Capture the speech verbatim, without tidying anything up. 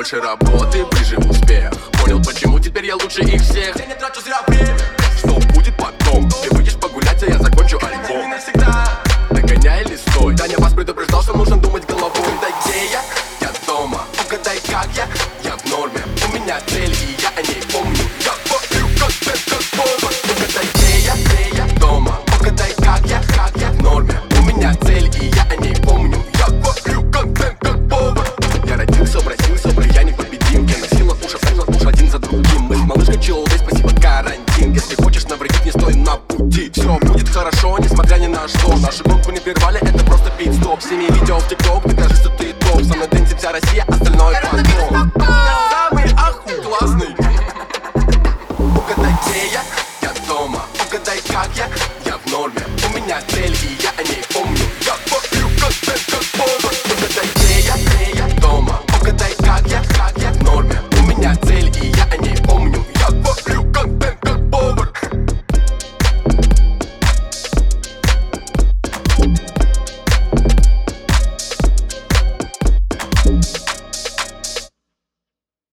больше работы, ближе успех. Понял, почему теперь я лучше их всех. Я не трачу зря время. Что будет потом? Ты выйдешь погулять, а я закончу альбом. Догоняй или стой? Даня вас предупреждал, что нужно думать головой. Да где я? Я дома. Угадай, как я? Я в норме. У меня цель, и я о ней помню. Я помню, как ты, как повод. Угадай, где я? Где я? Дома. Угадай, как я? Как я в норме. У меня цель, и я о ней помню. Я помню, как ты, как повод. Я родился в России, собрал, я непобедим. Я носила уши, встала уж один за другим. Мы с малышкой чилдой, спасибо карантин. Если хочешь навредить, не стой на пути. Все будет хорошо, несмотря ни на что. Нашу гонку не прервали, это просто пит-стоп. Сними видео в тикток, ты кажешь, что ты топ. Со мной дэнсит вся Россия, остальное потом.